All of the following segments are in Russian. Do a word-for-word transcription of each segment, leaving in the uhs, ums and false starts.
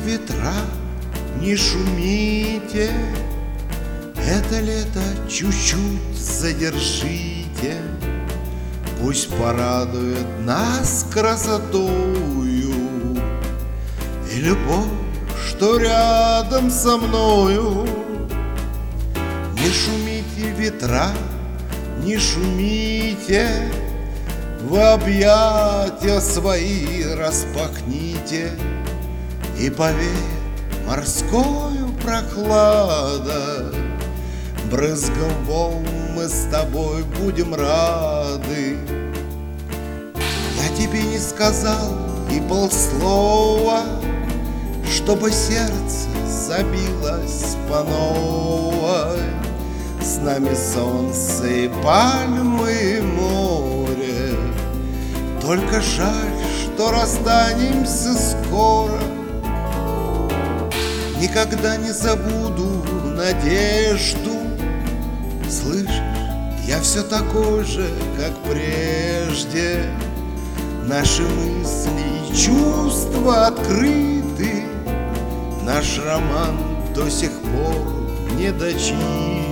ветра, не шумите, это лето чуть-чуть задержите. Пусть порадует нас красотою и любовь, что рядом со мною. Не шумите, ветра, не шумите, в объятия свои распахните, и поверь, морскою прохлада, брызгом волн мы с тобой будем рады. Я тебе не сказал и полслова, чтобы сердце забилось по новой. С нами солнце и пальмы, и море, только жаль, что расстанемся скоро. Никогда не забуду надежду. Слышишь, я все такой же, как прежде. Наши мысли и чувства открыты, наш роман до сих пор не дочитан.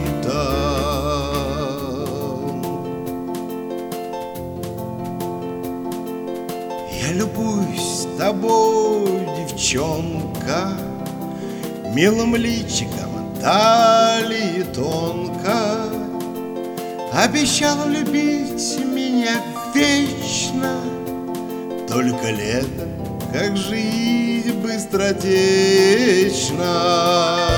Я любуюсь тобой, девчонка, милым личиком, талии тонко. Обещала любить меня вечно, только лето, как жизнь быстротечна.